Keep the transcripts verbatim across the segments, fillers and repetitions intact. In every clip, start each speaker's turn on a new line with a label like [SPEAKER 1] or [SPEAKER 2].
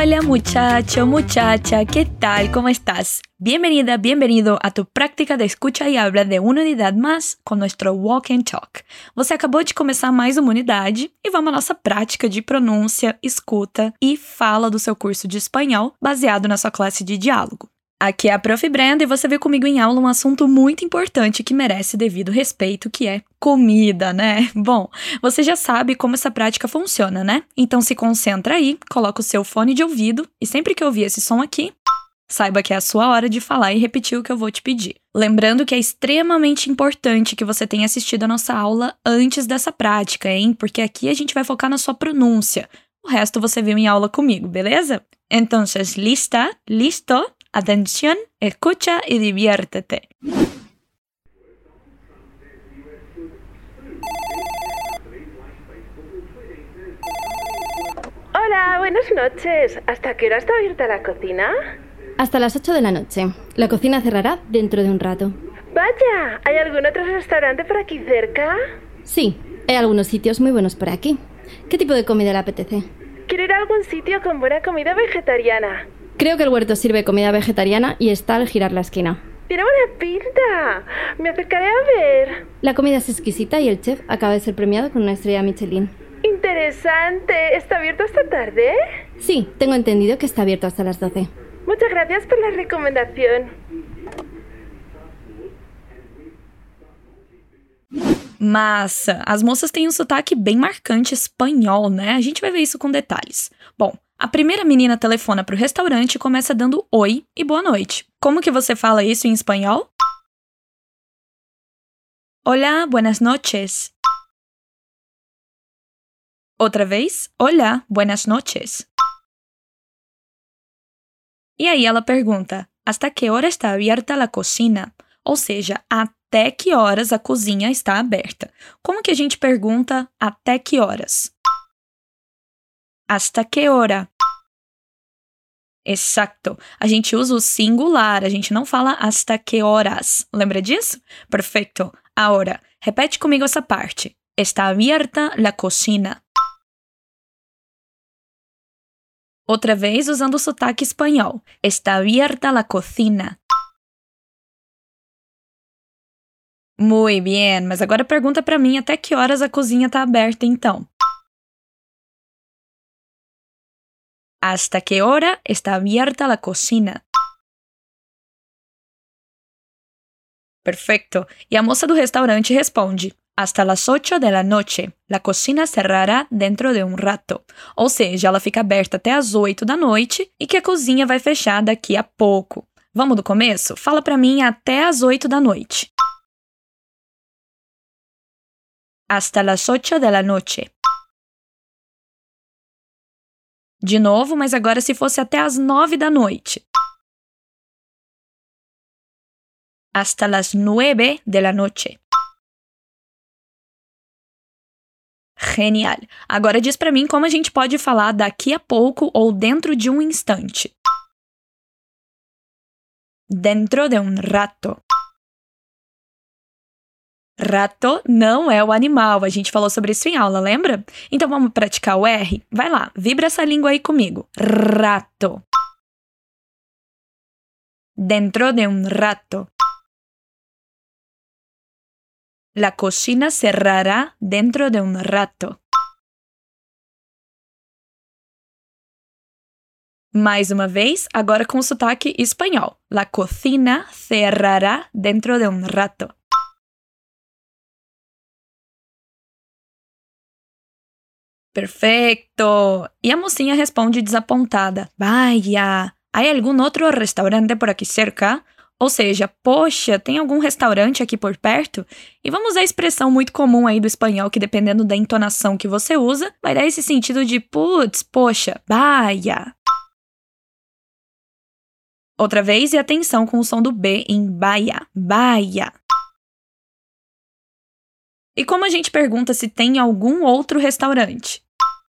[SPEAKER 1] Hola muchacho, muchacha, ¿qué tal? ¿Cómo estás? Bienvenida, bienvenido a tu práctica de escucha e habla de uma unidade mais com nosso Walk and Talk. Você acabou de começar mais uma unidade e vamos à nossa prática de pronúncia, escuta e fala do seu curso de espanhol baseado na sua classe de diálogo. Aqui é a Prof Brenda e você vê comigo em aula um assunto muito importante que merece devido respeito, que é comida, né? Bom, você já sabe como essa prática funciona, né? Então se concentra aí, coloca o seu fone de ouvido e sempre que ouvir esse som aqui, saiba que é a sua hora de falar e repetir o que eu vou te pedir. Lembrando que é extremamente importante que você tenha assistido a nossa aula antes dessa prática, hein? Porque aqui a gente vai focar na sua pronúncia. O resto você viu em aula comigo, beleza? Então, lista? Listo? Atención, escucha y diviértete.
[SPEAKER 2] Hola, buenas noches. ¿Hasta qué hora está abierta la cocina?
[SPEAKER 3] Hasta las ocho de la noche. La cocina cerrará dentro de un rato.
[SPEAKER 2] Vaya, ¿hay algún otro restaurante por aquí cerca?
[SPEAKER 3] Sí, hay algunos sitios muy buenos por aquí. ¿Qué tipo de comida le apetece?
[SPEAKER 2] Quiero ir a algún sitio con buena comida vegetariana.
[SPEAKER 3] Creo que el huerto sirve comida vegetariana y está al girar la esquina.
[SPEAKER 2] ¡Tiene buena pinta! Me acercaré a ver.
[SPEAKER 3] La comida es exquisita y el chef acaba de ser premiado con una estrella Michelin.
[SPEAKER 2] Interesante. ¿Está abierto hasta tarde?
[SPEAKER 3] Sí, tengo entendido que está abierto hasta las doce.
[SPEAKER 2] Muchas gracias por la recomendación.
[SPEAKER 1] Massa! As moças têm um sotaque bem marcante espanhol, né? A gente vai ver isso com detalhes. Bom, a primeira menina telefona para o restaurante e começa dando oi e boa noite. Como que você fala isso em espanhol? Hola, buenas noches. Outra vez, hola, buenas noches. E aí ela pergunta, ¿hasta qué hora está abierta la cocina? Ou seja, até que horas a cozinha está aberta. Como que a gente pergunta até que horas? ¿Hasta qué hora? Exacto. A gente usa o singular, a gente não fala hasta que horas. Lembra disso? Perfeito. Agora, repete comigo essa parte. Está abierta la cocina. Outra vez usando o sotaque espanhol. Está abierta la cocina. Muy bien, mas agora pergunta pra mim até que horas a cozinha está aberta então. ¿Hasta qué hora está abierta la cocina? Perfeito. E a moça do restaurante responde, hasta las ocho de la noche. La cocina cerrará dentro de un rato. Ou seja, ela fica aberta até as oito da noite e que a cozinha vai fechar daqui a pouco. Vamos do começo? Fala pra mim até as oito da noite. Hasta las ocho de la noche. De novo, mas agora se fosse até as nove da noite. Hasta las nueve de la noche. Genial. Agora diz pra mim como a gente pode falar daqui a pouco ou dentro de um instante. Dentro de un rato. Rato não é o animal, a gente falou sobre isso em aula, lembra? Então vamos praticar o R? Vai lá, vibra essa língua aí comigo. Rato. Dentro de un rato. La cocina cerrará dentro de un rato. Mais uma vez, agora com o sotaque espanhol. La cocina cerrará dentro de un rato. Perfeito! E a mocinha responde desapontada. Vaya, ¿hay algún otro restaurante por aqui cerca? Ou seja, poxa, tem algum restaurante aqui por perto? E vamos usar a expressão muito comum aí do espanhol que dependendo da entonação que você usa, vai dar esse sentido de putz, poxa, vaya. Outra vez e atenção com o som do B em vaya, vaya. E como a gente pergunta se tem algum outro restaurante?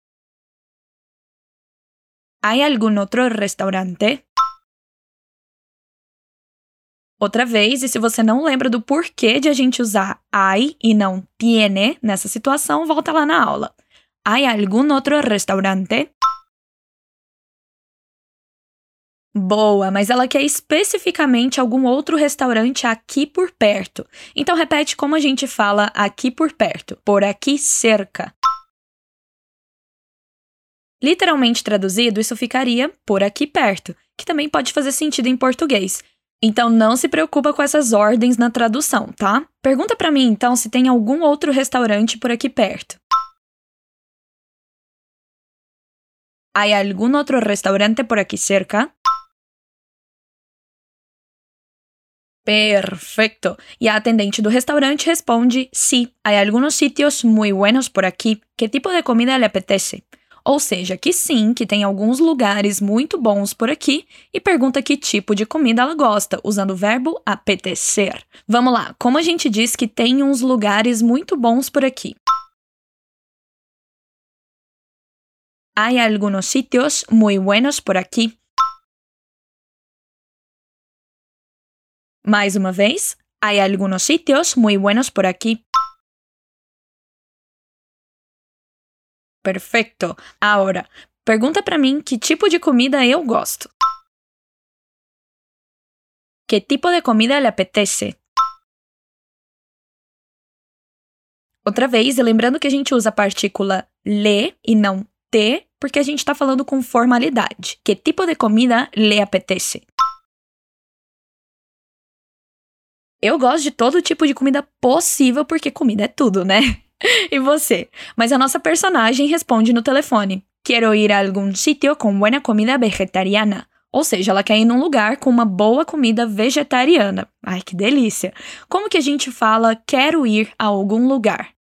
[SPEAKER 1] ¿Hay algún otro restaurante? Outra vez, e se você não lembra do porquê de a gente usar hay e não tiene nessa situação, volta lá na aula. ¿Hay algún otro restaurante? Boa, mas ela quer especificamente algum outro restaurante aqui por perto. Então repete como a gente fala aqui por perto. Por aqui cerca. Literalmente traduzido, isso ficaria por aqui perto, que também pode fazer sentido em português. Então não se preocupa com essas ordens na tradução, tá? Pergunta pra mim então se tem algum outro restaurante por aqui perto. ¿Hay algún otro restaurante por aquí cerca? Perfecto. E a atendente do restaurante responde: sí, hay algunos sitios muy buenos por aquí. ¿Qué tipo de comida le apetece? Ou seja, que sim, que tem alguns lugares muito bons por aqui e pergunta que tipo de comida ela gosta, usando o verbo apetecer. Vamos lá, como a gente diz que tem uns lugares muito bons por aqui? Hay algunos sitios muy buenos por aquí. Mais uma vez, hay algunos sitios muy buenos por aquí. Perfeito. Agora, pergunta pra mim que tipo de comida eu gosto. Que tipo de comida le apetece? Outra vez, e lembrando que a gente usa a partícula le e não te, porque a gente está falando com formalidade. Que tipo de comida le apetece? Eu gosto de todo tipo de comida possível, porque comida é tudo, né? E você? Mas a nossa personagem responde no telefone: Quero ir a algum sitio com buena comida vegetariana. Ou seja, ela quer ir num lugar com uma boa comida vegetariana. Ai, que delícia! Como que a gente fala quero ir a algum lugar?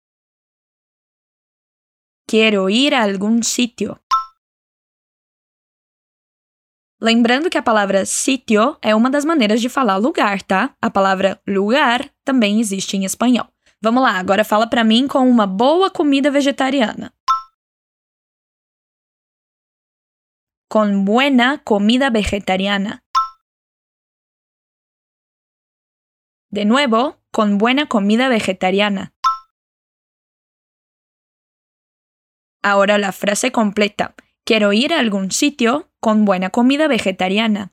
[SPEAKER 1] Quero ir a algum sitio. Lembrando que a palavra sitio é uma das maneiras de falar lugar, tá? A palavra lugar também existe em espanhol. Vamos lá, agora fala pra mim com uma boa comida vegetariana. Con buena comida vegetariana. De nuevo, con buena comida vegetariana. Ahora la frase completa. Quiero ir a algún sitio con buena comida vegetariana.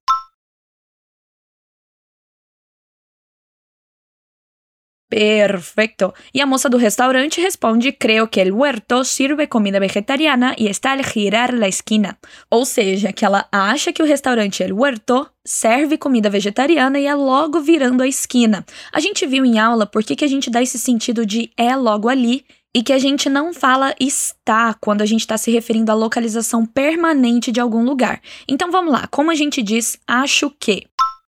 [SPEAKER 1] Perfecto. E a moça do restaurante responde: Creo que el huerto sirve comida vegetariana y está al girar la esquina. Ou seja, que ela acha que o restaurante El Huerto serve comida vegetariana e é logo virando a esquina. A gente viu em aula por que que a gente dá esse sentido de é logo ali e que a gente não fala está quando a gente está se referindo à localização permanente de algum lugar. Então vamos lá, como a gente diz acho que?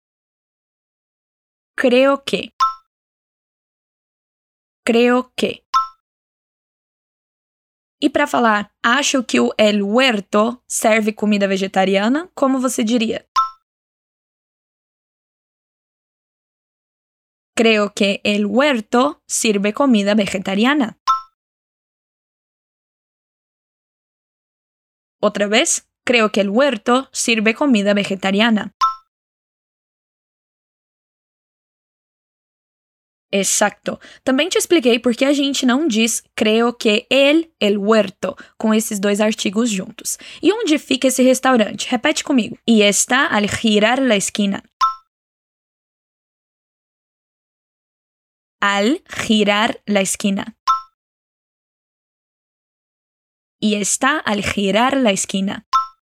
[SPEAKER 1] Creo que. Creo que. E para falar acho que o El Huerto serve comida vegetariana, como você diria? Creo que el huerto sirve comida vegetariana. Outra vez, creo que el huerto sirve comida vegetariana. Exacto. Também te expliquei por que a gente não diz creo que el, el huerto, com esses dois artigos juntos. E onde fica esse restaurante? Repete comigo. Y está al girar la esquina. Al girar la esquina. Y está al girar la esquina.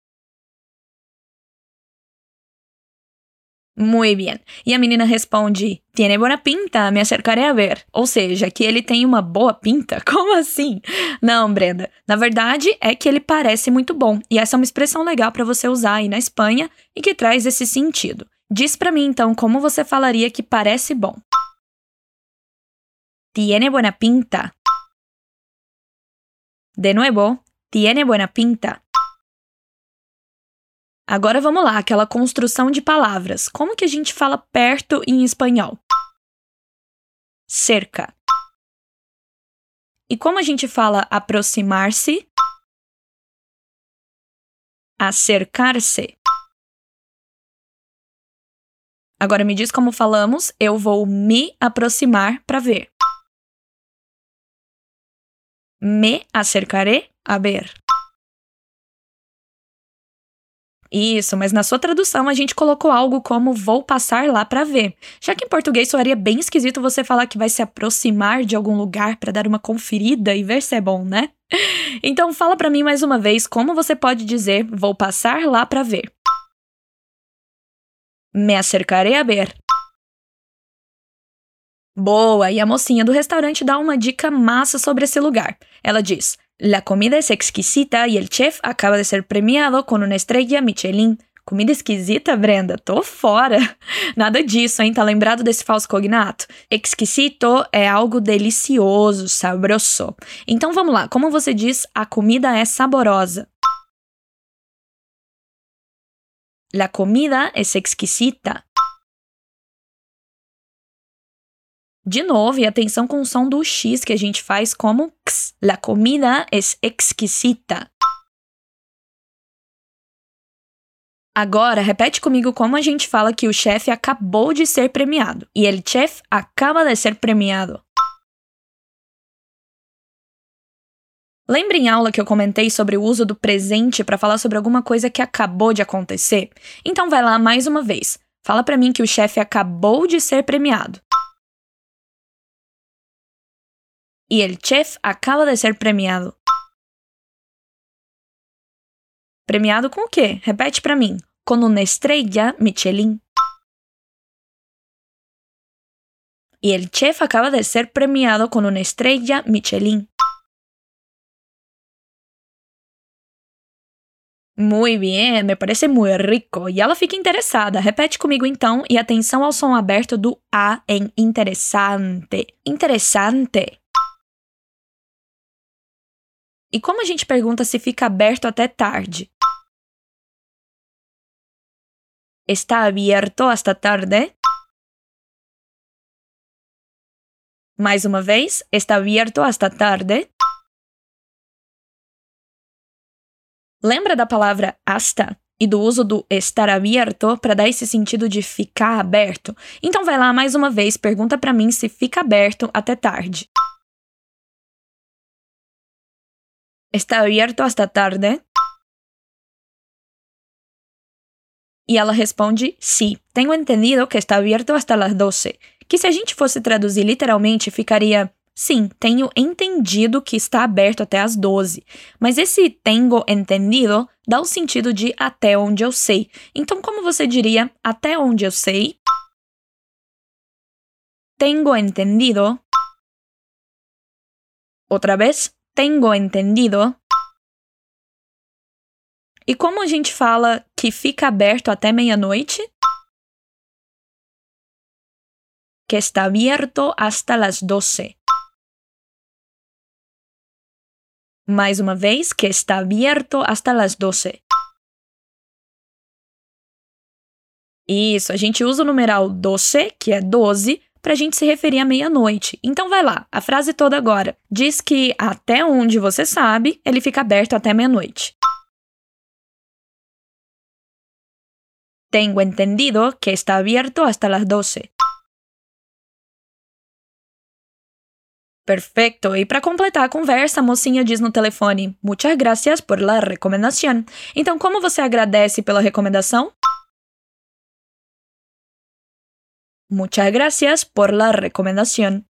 [SPEAKER 1] Muy bien. E a menina responde: Tiene buena pinta, me acercaré a ver. Ou seja, que ele tem uma boa pinta? Como assim? Não, Brenda. Na verdade, é que ele parece muito bom. E essa é uma expressão legal para você usar aí na Espanha e que traz esse sentido. Diz pra mim, então, como você falaria que parece bom. Tiene buena pinta. De nuevo, tiene buena pinta. Agora vamos lá, aquela construção de palavras. Como que a gente fala perto em espanhol? Cerca. E como a gente fala aproximar-se? Acercar-se. Agora me diz como falamos, eu vou me aproximar para ver. Me acercaré a ver. Isso, mas na sua tradução a gente colocou algo como vou passar lá pra ver. Já que em português soaria bem esquisito você falar que vai se aproximar de algum lugar pra dar uma conferida e ver se é bom, né? Então fala pra mim mais uma vez como você pode dizer vou passar lá pra ver. Me acercaré a ver. Boa! E a mocinha do restaurante dá uma dica massa sobre esse lugar. Ela diz: La comida es exquisita y el chef acaba de ser premiado con una estrella Michelin. Comida esquisita, Brenda? Tô fora! Nada disso, hein? Tá lembrado desse falso cognato? Exquisito é algo delicioso, sabroso. Então vamos lá, como você diz a comida é saborosa? La comida es exquisita. De novo, e atenção com o som do X que a gente faz como X. La comida es exquisita. Agora, repete comigo como a gente fala que o chefe acabou de ser premiado. E el chef acaba de ser premiado. Lembra em aula que eu comentei sobre o uso do presente para falar sobre alguma coisa que acabou de acontecer? Então vai lá mais uma vez. Fala pra mim que o chefe acabou de ser premiado. Y el chef acaba de ser premiado. Premiado com o quê? Repete pra mim. Com uma estrella Michelin. Y el chef acaba de ser premiado con una estrella Michelin. Muy bien, me parece muy rico. E ela fica interessada. Repete comigo então e atenção ao som aberto do A em interessante. Interessante. E como a gente pergunta se fica aberto até tarde? Está abierto hasta tarde? Mais uma vez, está abierto hasta tarde? Lembra da palavra hasta e do uso do estar abierto para dar esse sentido de ficar aberto? Então vai lá mais uma vez, pergunta para mim se fica aberto até tarde. ¿Está abierto hasta tarde? E ela responde, sí, tengo entendido que está abierto hasta las doce. Que se a gente fosse traduzir literalmente, ficaria, sim, tenho entendido que está aberto até as doze. Mas esse tengo entendido dá o sentido de até onde eu sei. Então, como você diria até onde eu sei? Tengo entendido. Outra vez. Tengo entendido. E como a gente fala que fica aberto até meia-noite? Que está abierto hasta las doce. Mais uma vez, que está abierto hasta las doce. Isso, a gente usa o numeral doce, que é doze, para a gente se referir à meia-noite. Então vai lá, a frase toda agora. Diz que até onde você sabe, ele fica aberto até meia-noite. Tengo entendido que está abierto hasta las doce. Perfeito. E para completar a conversa, a mocinha diz no telefone, muchas gracias por la recomendación. Então, como você agradece pela recomendação? Muchas gracias por la recomendación.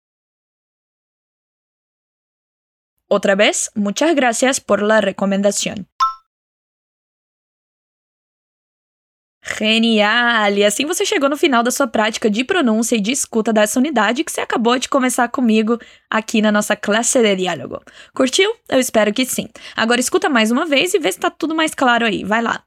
[SPEAKER 1] Otra vez, muchas gracias por la recomendación. Genial! E assim você chegou no final da sua prática de pronúncia e de escuta dessa unidade que você acabou de começar comigo aqui na nossa classe de diálogo. Curtiu? Eu espero que sim. Agora escuta mais uma vez e vê se tá tudo mais claro aí. Vai lá!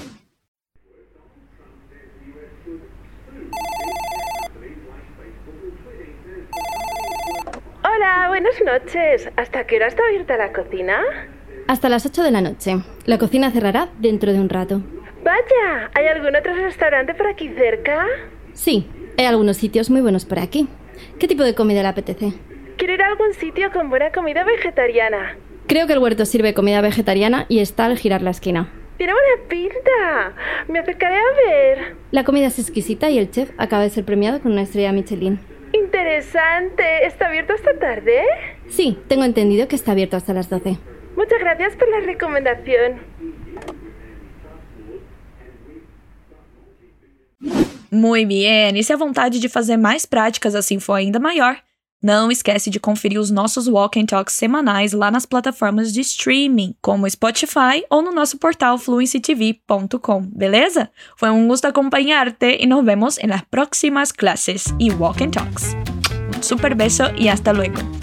[SPEAKER 2] Hola, buenas noches. ¿Hasta qué hora está abierta la cocina?
[SPEAKER 3] Hasta las ocho de la noche. La cocina cerrará dentro de un rato.
[SPEAKER 2] Vaya, ¿hay algún otro restaurante por aquí cerca?
[SPEAKER 3] Sí, hay algunos sitios muy buenos por aquí. ¿Qué tipo de comida le apetece?
[SPEAKER 2] Quiero ir a algún sitio con buena comida vegetariana.
[SPEAKER 3] Creo que el huerto sirve comida vegetariana y está al girar la esquina.
[SPEAKER 2] ¡Tiene buena pinta! Me acercaré a ver.
[SPEAKER 3] La comida es exquisita y el chef acaba de ser premiado con una estrella Michelin.
[SPEAKER 2] Interesante. ¿Está abierto hasta tarde?
[SPEAKER 3] Sí, tengo entendido que está abierto hasta las doce.
[SPEAKER 2] Muchas gracias por la recomendación.
[SPEAKER 1] Muy bien! E se a vontade de fazer mais práticas assim for ainda maior, não esquece de conferir os nossos Walk and Talks semanais lá nas plataformas de streaming, como Spotify ou no nosso portal fluency t v ponto com, beleza? Foi um gusto acompanhar-te e nos vemos em las próximas clases y Walk and Talks. Un super beso y hasta luego!